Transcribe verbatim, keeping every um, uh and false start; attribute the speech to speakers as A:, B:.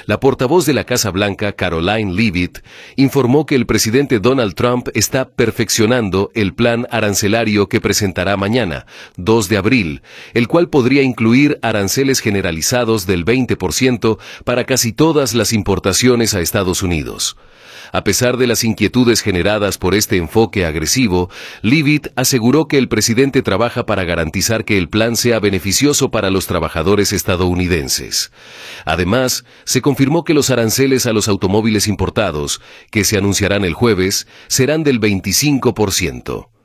A: La portavoz de la Casa Blanca, Karoline Leavitt, informó que el presidente Donald Trump está perfeccionando el plan arancelario que presentará mañana, dos de abril, el cual podría incluir aranceles generalizados del veinte por ciento para casi todas las importaciones a Estados Unidos. A pesar de las inquietudes generadas por este enfoque agresivo, Leavitt aseguró que el presidente trabaja para garantizar que el plan sea beneficioso para los trabajadores estadounidenses. Además, se confirmó que los aranceles a los automóviles importados, que se anunciarán el jueves, serán del veinticinco por ciento.